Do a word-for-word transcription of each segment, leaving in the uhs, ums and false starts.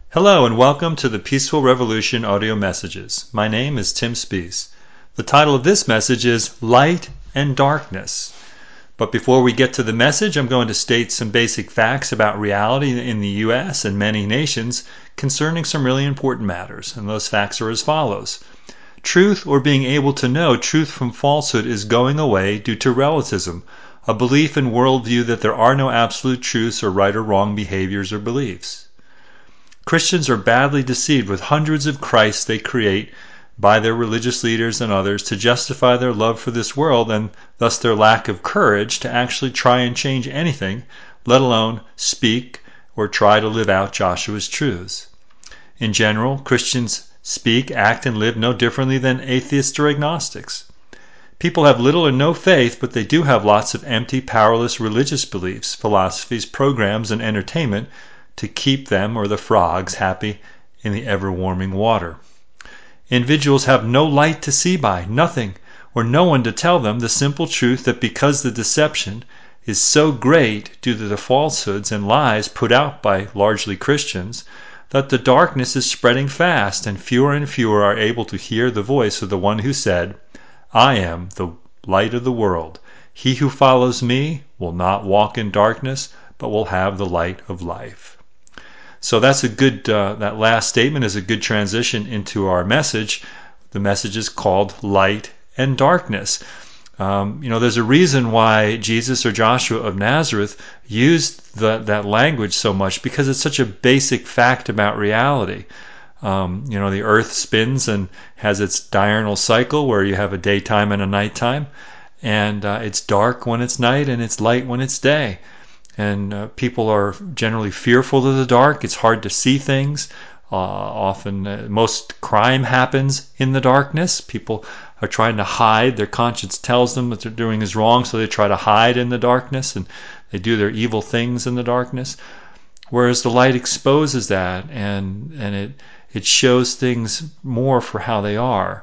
Hello and welcome to the Peaceful Revolution audio messages. My name is Tim Spees. The title of this message is Light and Darkness. But before we get to the message, I'm going to state some basic facts about reality in the U S and many nations concerning some really important matters. And those facts are as follows. Truth, or being able to know truth from falsehood, is going away due to relativism, a belief and worldview that there are no absolute truths or right or wrong behaviors or beliefs. Christians are badly deceived with hundreds of Christs they create by their religious leaders and others to justify their love for this world and thus their lack of courage to actually try and change anything, let alone speak or try to live out Joshua's truths. In general, Christians speak, act, and live no differently than atheists or agnostics. People have little or no faith, but they do have lots of empty, powerless religious beliefs, philosophies, programs, and entertainment to keep them, or the frogs, happy in the ever-warming water. Individuals have no light to see by, nothing, or no one to tell them the simple truth that because the deception is so great due to the falsehoods and lies put out by largely Christians, that the darkness is spreading fast, and fewer and fewer are able to hear the voice of the one who said, "I am the light of the world. He who follows me will not walk in darkness, but will have the light of life." So that's a good, uh, that last statement is a good transition into our message. The message is called Light and Darkness. Um, you know, there's a reason why Jesus or Joshua of Nazareth used the, that language so much, because it's such a basic fact about reality. Um, you know, the earth spins and has its diurnal cycle where you have a daytime and a nighttime, and uh, it's dark when it's night and it's light when it's day. And uh, people are generally fearful of the dark. It's hard to see things. Uh, often, uh, most crime happens in the darkness. People are trying to hide. Their conscience tells them what they're doing is wrong, so they try to hide in the darkness, and they do their evil things in the darkness. Whereas the light exposes that, and and it it shows things more for how they are.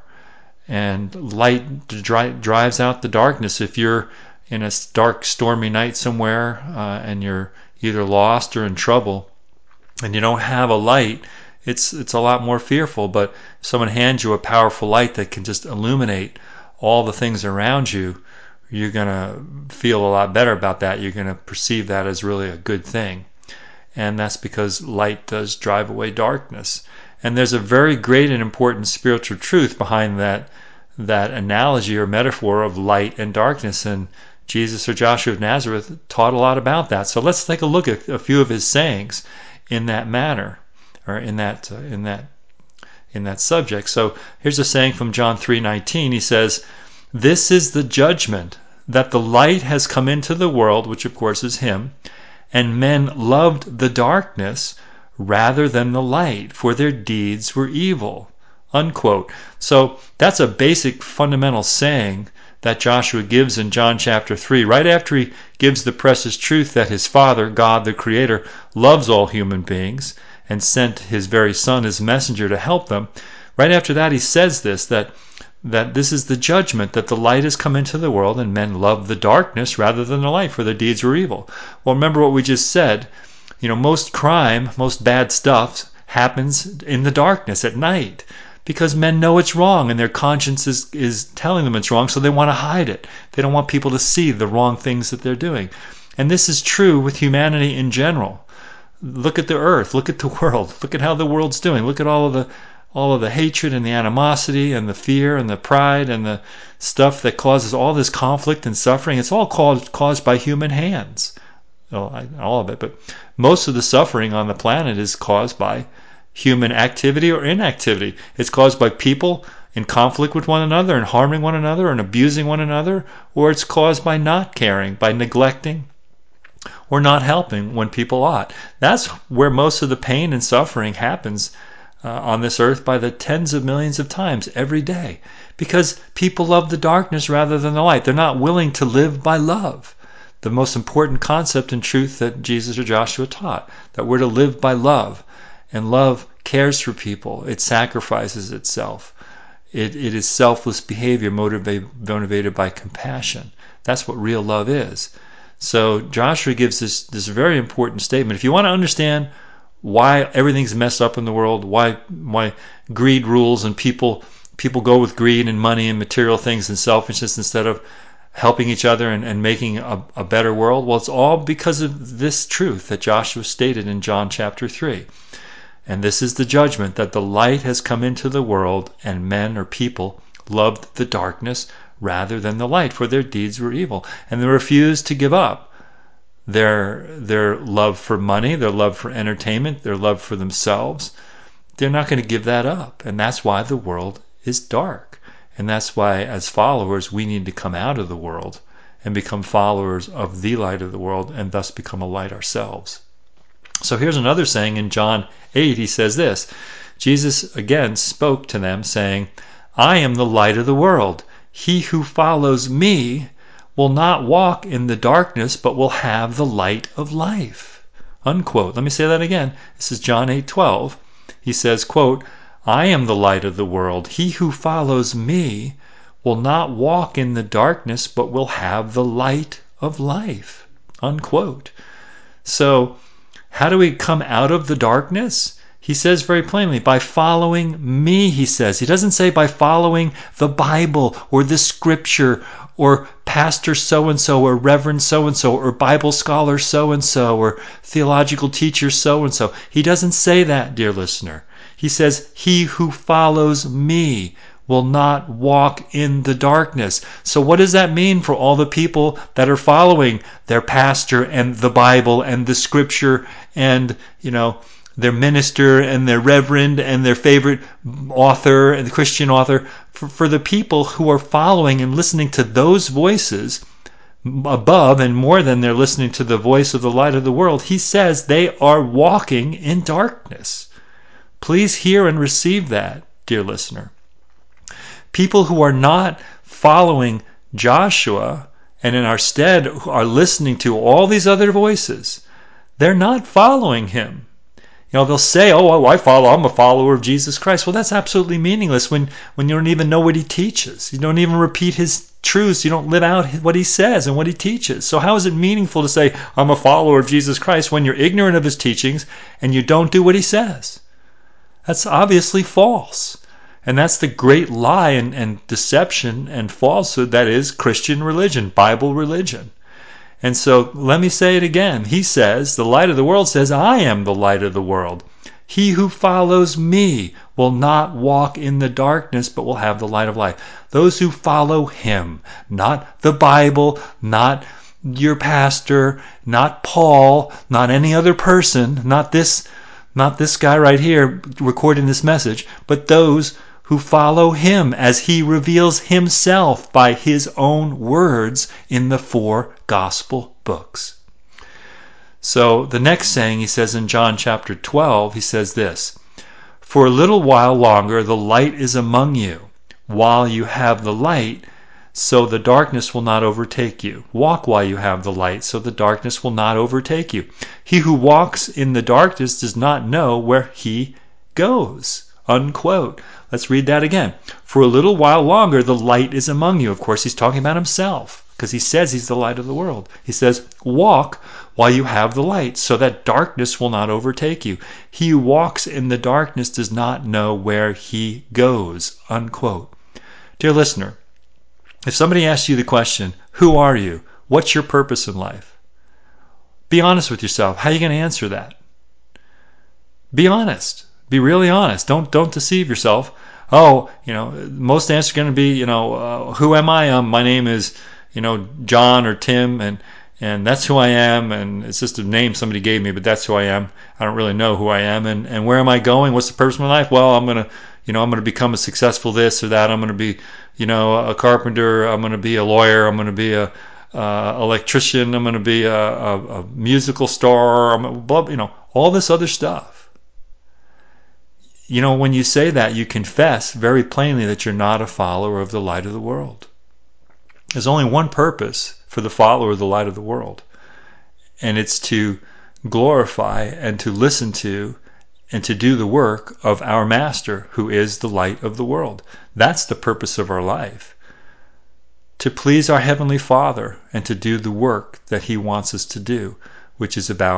And light dri- drives out the darkness. If you're in a dark, stormy night somewhere, uh, and you're either lost or in trouble, and you don't have a light, it's it's a lot more fearful. But if someone hands you a powerful light that can just illuminate all the things around you, you're going to feel a lot better about that. You're going to perceive that as really a good thing. And that's because light does drive away darkness. And there's a very great and important spiritual truth behind that that analogy or metaphor of light and darkness. And Jesus or Joshua of Nazareth taught a lot about that. So let's take a look at a few of his sayings in that manner, or in that uh, in that in that subject. So here's a saying from John three nineteen. He says, "This is the judgment, that the light has come into the world," which of course is him, "and men loved the darkness rather than the light, for their deeds were evil." Unquote. So that's a basic fundamental saying that Joshua gives in John chapter three, right after he gives the precious truth that his Father, God the Creator, loves all human beings and sent his very Son as messenger to help them. Right after that he says this, that that this is the judgment, that the light has come into the world and men love the darkness rather than the light, for their deeds were evil. Well, remember what we just said. You know, most crime, most bad stuff happens in the darkness at night, because men know it's wrong and their conscience is, is telling them it's wrong, so they want to hide it. They don't want people to see the wrong things that they're doing. And this is true with humanity in general. Look at the earth, look at the world, look at how the world's doing, look at all of the all of the hatred and the animosity and the fear and the pride and the stuff that causes all this conflict and suffering. It's all caused, caused by human hands. Well, I, all of it, but most of the suffering on the planet is caused by human activity or inactivity. It's caused by people in conflict with one another and harming one another and abusing one another, or it's caused by not caring, by neglecting, or not helping when people ought. That's where most of the pain and suffering happens uh, on this earth by the tens of millions of times every day, because people love the darkness rather than the light. They're not willing to live by love, the most important concept and truth that Jesus or Joshua taught, that we're to live by love. And love cares for people. It sacrifices itself. It, it is selfless behavior motivated, motivated by compassion. That's what real love is. So Joshua gives this, this very important statement. If you want to understand why everything's messed up in the world, why why greed rules and people people go with greed and money and material things and selfishness instead of helping each other and, and making a, a better world. Well, it's all because of this truth that Joshua stated in John chapter three. And this is the judgment, that the light has come into the world, and men or people loved the darkness rather than the light, for their deeds were evil. And they refused to give up their their love for money, their love for entertainment, their love for themselves. They're not going to give that up. And that's why the world is dark. And that's why, as followers, we need to come out of the world and become followers of the light of the world, and thus become a light ourselves. So here's another saying in John eight. He says this: Jesus again spoke to them, saying, I am the light of the world. He who follows me will not walk in the darkness, but will have the light of life. Unquote. Let me say that again. This is John eight twelve. He says, quote, I am the light of the world. He who follows me will not walk in the darkness, but will have the light of life. Unquote. So, how do we come out of the darkness? He says very plainly, by following me, he says. He doesn't say by following the Bible or the scripture or pastor so-and-so or reverend so-and-so or Bible scholar so-and-so or theological teacher so-and-so. He doesn't say that, dear listener. He says, he who follows me will not walk in the darkness. So what does that mean for all the people that are following their pastor and the Bible and the scripture and, you know, their minister and their reverend and their favorite author and the Christian author? For, for the people who are following and listening to those voices above and more than they're listening to the voice of the light of the world, he says they are walking in darkness. Please hear and receive that, dear listener. People who are not following Joshua and in our stead are listening to all these other voices, they're not following him. You know, they'll say, oh, I follow, I'm a follower of Jesus Christ. Well, that's absolutely meaningless when, when you don't even know what he teaches. You don't even repeat his truths. You don't live out what he says and what he teaches. So how is it meaningful to say, I'm a follower of Jesus Christ, when you're ignorant of his teachings and you don't do what he says? That's obviously false. And that's the great lie and, and deception and falsehood that is Christian religion, Bible religion. And so let me say it again. He says, the light of the world says, I am the light of the world. He who follows me will not walk in the darkness, but will have the light of life. Those who follow him, not the Bible, not your pastor, not Paul, not any other person, not this, not this guy right here recording this message, but those who follow him as he reveals himself by his own words in the four gospel books. So the next saying he says in John chapter twelve, he says this: for a little while longer the light is among you. While you have the light, so the darkness will not overtake you. Walk while you have the light, so the darkness will not overtake you. He who walks in the darkness does not know where he goes. Unquote. Let's read that again. For a little while longer the light is among you. Of course, he's talking about himself because he says he's the light of the world. He says, walk while you have the light, so that darkness will not overtake you. He who walks in the darkness does not know where he goes. Unquote. Dear listener, if somebody asks you the question, who are you? What's your purpose in life? Be honest with yourself. How are you going to answer that? Be honest. Be really honest. Don't don't deceive yourself. Oh, you know, most answers are going to be, you know, uh, who am I? Um, my name is, you know, John or Tim, and and that's who I am, and it's just a name somebody gave me, but that's who I am. I don't really know who I am, and, and where am I going? What's the purpose of my life? Well, I'm going to, you know, I'm going to become a successful this or that. I'm going to be, you know, a carpenter. I'm going to be a lawyer. I'm going to be a uh, electrician. I'm going to be a, a, a musical star. I'm a, you know, all this other stuff. You know, when you say that, you confess very plainly that you're not a follower of the light of the world. There's only one purpose for the follower of the light of the world, and it's to glorify and to listen to and to do the work of our Master, who is the light of the world. That's the purpose of our life. To please our Heavenly Father and to do the work that he wants us to do, which is about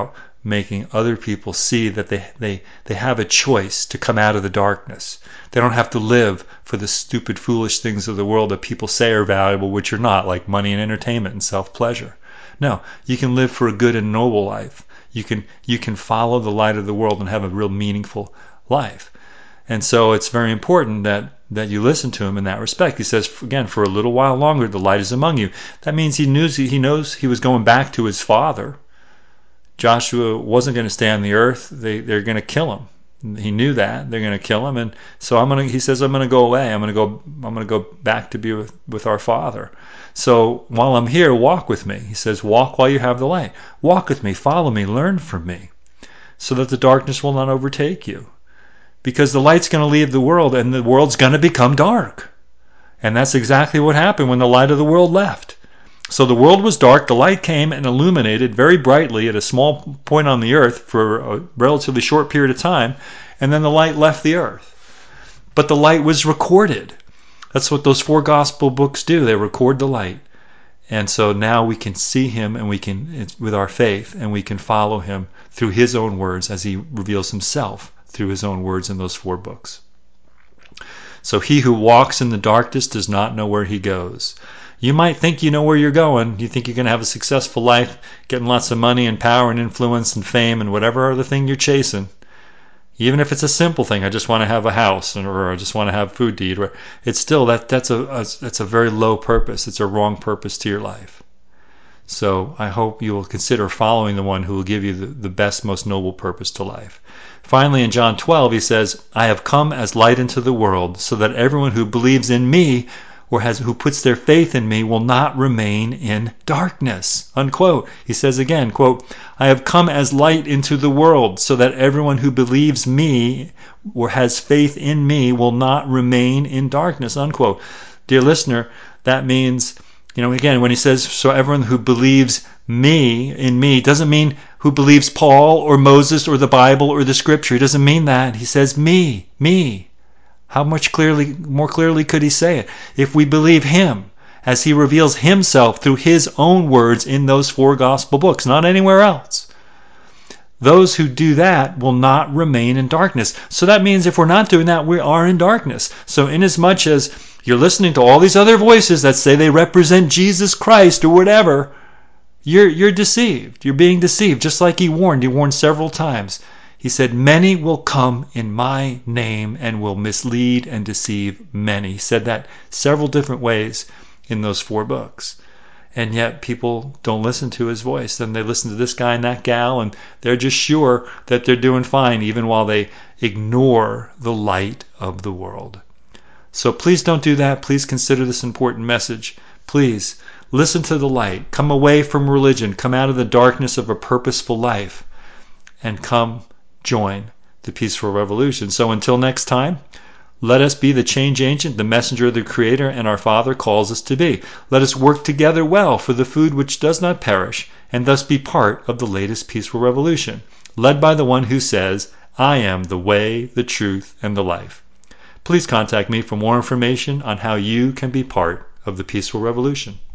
making other people see that they, they, they have a choice to come out of the darkness. They don't have to live for the stupid, foolish things of the world that people say are valuable, which are not, like money and entertainment and self-pleasure. No, you can live for a good and noble life. You can, you can follow the light of the world and have a real meaningful life. And so it's very important that, that you listen to him in that respect. He says, again, for a little while longer, the light is among you. That means he knew, he knows he was going back to his father. Joshua wasn't going to stay on the earth. They, they're going to kill him. He knew that they're going to kill him, and so I'm going to. He says, "I'm going to go away. I'm going to go. I'm going to go back to be with, with our Father. So while I'm here, walk with me." He says, "Walk while you have the light. Walk with me. Follow me. Learn from me, so that the darkness will not overtake you, because the light's going to leave the world, and the world's going to become dark." And that's exactly what happened when the light of the world left. So the world was dark, the light came and illuminated very brightly at a small point on the earth for a relatively short period of time, and then the light left the earth. But the light was recorded. That's what those four gospel books do. They record the light. And so now we can see him, and we can, with our faith, and we can follow him through his own words as he reveals himself through his own words in those four books. So he who walks in the darkness does not know where he goes. You might think you know where you're going. You think you're going to have a successful life, getting lots of money and power and influence and fame and whatever other thing you're chasing. Even if it's a simple thing, I just want to have a house, or I just want to have food to eat. It's still that that's a, a that's a very low purpose. It's a wrong purpose to your life. So I hope you will consider following the one who will give you the, the best, most noble purpose to life. Finally, in John twelve, he says, "I have come as light into the world, so that everyone who believes in me, or has who puts their faith in me, will not remain in darkness." Unquote. He says again, quote, "I have come as light into the world, so that everyone who believes me or has faith in me will not remain in darkness." Unquote. Dear listener, that means, you know, again, when he says, so everyone who believes me, in me, doesn't mean who believes Paul or Moses or the Bible or the Scripture. He doesn't mean that. He says me, me. How much clearly, more clearly could he say it? If we believe him as he reveals himself through his own words in those four gospel books, not anywhere else. Those who do that will not remain in darkness. So that means if we're not doing that, we are in darkness. So inasmuch as you're listening to all these other voices that say they represent Jesus Christ or whatever, you're, you're deceived. You're being deceived, just like he warned. He warned several times. He said, "Many will come in my name and will mislead and deceive many." He said that several different ways in those four books. And yet people don't listen to his voice. Then they listen to this guy and that gal, and they're just sure that they're doing fine, even while they ignore the light of the world. So please don't do that. Please consider this important message. Please listen to the light. Come away from religion. Come out of the darkness of a purposeful life, and come join the peaceful revolution. So until next time, let us be the change agent, the messenger of the Creator and our Father calls us to be. Let us work together well for the food which does not perish, and thus be part of the latest peaceful revolution, led by the one who says, "I am the way, the truth, and the life." Please contact me for more information on how you can be part of the peaceful revolution.